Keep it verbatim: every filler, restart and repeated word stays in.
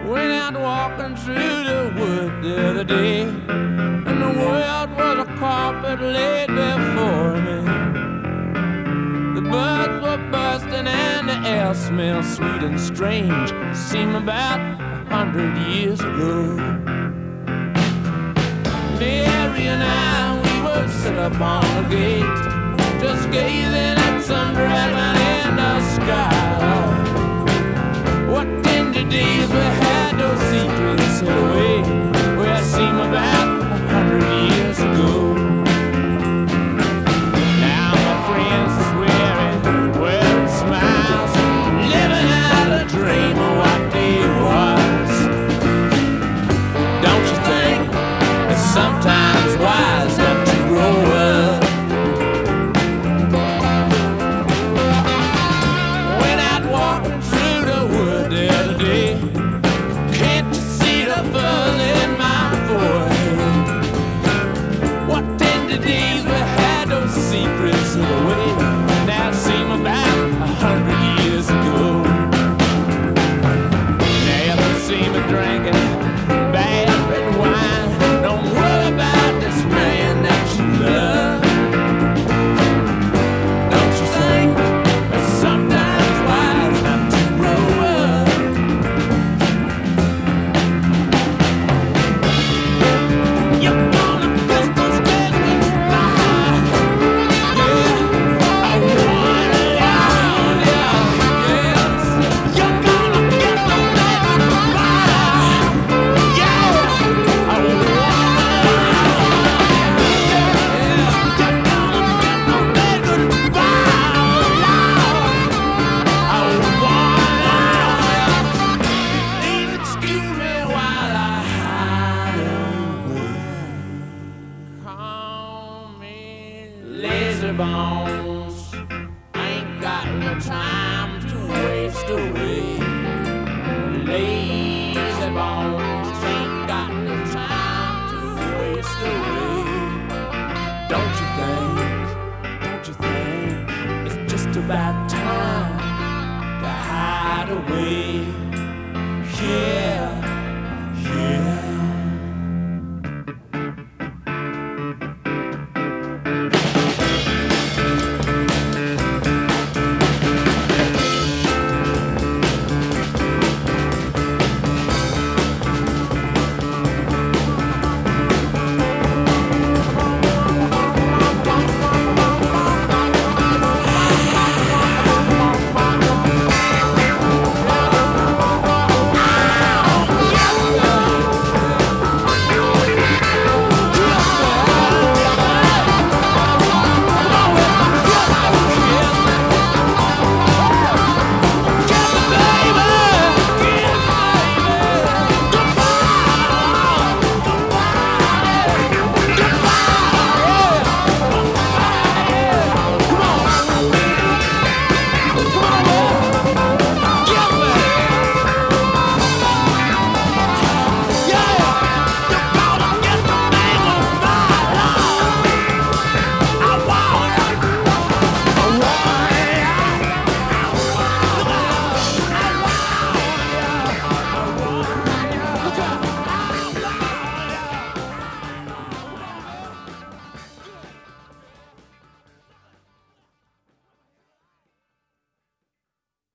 Went out walking through the wood the other day, and the world was a carpet laid before me. The birds were bursting and the air smelled sweet and strange. Seemed about a hundred years ago. Mary and I, we would sit up on the gate, just gazing at some dragon in the sky. What tender days we had, those secrets hid away, where it seemed about a hundred years ago. Now my friends is wearing, wearing smiles, living out a dream of what they was. Don't you think it's sometimes wise not to grow up? Went out walking through the wood the other day. Can't you see the fuzz in my forehead? What tender days we had, those secrets hid away. Now it seems about a hundred years ago. Now you see me drinking bad red wine. Don't worry about this man that you love. Don't you think it's sometimes wise not to grow up? You're gonna kiss those days goodbye. Yeah, I wanna love you. Yes, you're gonna kiss those days goodbye. Yeah, I wanna love you. Yeah, you're gonna kiss those days goodbye. I wanna love you. Please excuse me while I hide away. Call me lazy bones. Ain't got no time to waste away. Lazy bones. Ain't got no time to waste away. Don't you think? Don't you think it's just about time to hide away? Yeah.